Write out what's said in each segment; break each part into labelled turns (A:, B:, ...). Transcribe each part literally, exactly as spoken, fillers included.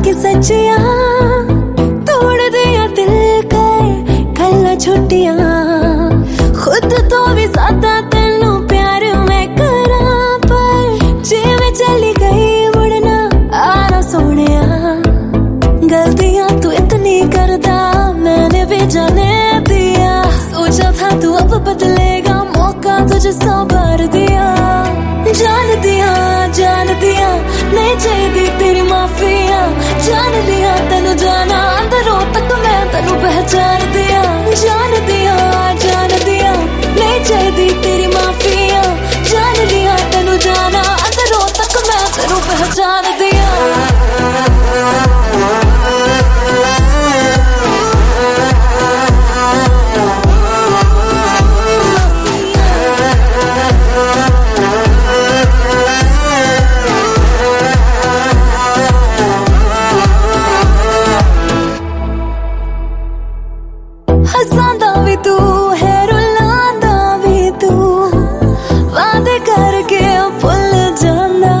A: की सच्चियां तोड़ दिया दिल के कल छुट्टियां खुद तो भी ज्यादा तेनू प्यार मैं करा पर जिवें चली गई मुड़ना आना सोनिया गलतियां तू इतनी करदा मैंने भी जाने दिया सोचा था तू अब बदलेगा मौका तुझे सौ बार दिया जान दिया जान दिया नहीं चाहिए तेरी माफिया जान दिया तेनू जाना अंदरों तक मैं तेनू पहचान दिया जान दिया जान दिया नहीं चाहिए तेरी माफिया जान दिया तेनू जाना अंदरों तक मैं तेनू पहचान दिया हसांदा भी तू है रुलांदा भी तू वादे करके भुल जाना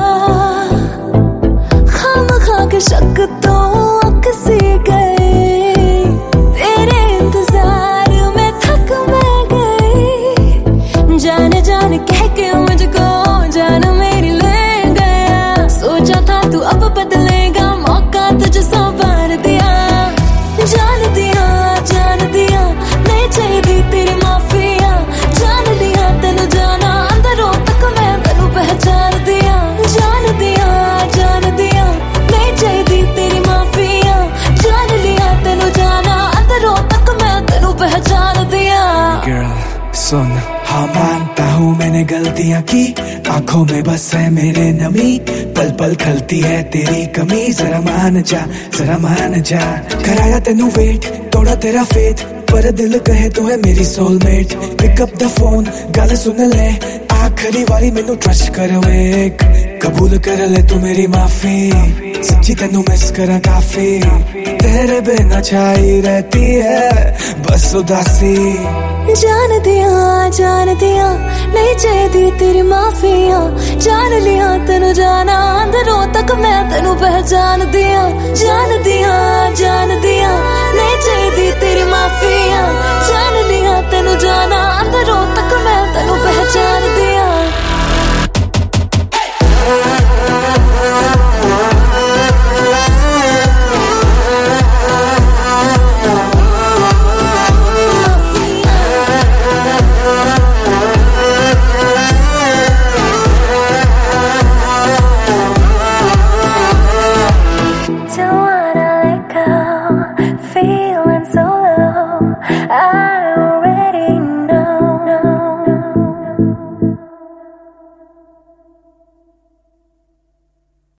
A: खामखा के शक तो अकसी गए तेरे इंतजार में थक मैं गई जान जान कह के मुझको जान मेरी ले गया सोचा था तू अब बदलेगा मौका तुझे सौ बार दिया जान दिया जान दिया नहीं चाहिए तेरी माफिया जान लिया तेनू जाना अंदरों तक मैं तेनू पहचान दिया जान दिया जान दिया नहीं चाहिए तेरी माफिया जान लिया तेनू जाना अंदरों तक मैं तेनू पहचान दिया
B: Girl, सुन हाँ मानता हूँ मैंने गलतियाँ की आंखों में बस है मेरे नमी पल पल खलती है तेरी कमी जरा मान जा जरा मान जा कराया तेनू वेट तोड़ा तेरा फेथ पर दिल कहे तू है मेरी soulmate pick up the phone गल सुन ले आखिरी वारी मैनू ट्रस्ट कर वेक कबूल कर ले तू मेरी माफी सच्ची तेनू मिस करा काफी तेरे बिना छाई रहती है बस उदासी
A: जान दिया जान दिया नहीं चाहिए तेरी माफिया जान लिया तेनू जाना अंदरों तक मैं तेनू पहचान दिया जान दिया जान दिया नहीं चाहिए तेरी माफिया जान लिया तेनू जाना अंदरों तक मैं तेनू पहचान दिया
C: Feeling so low. I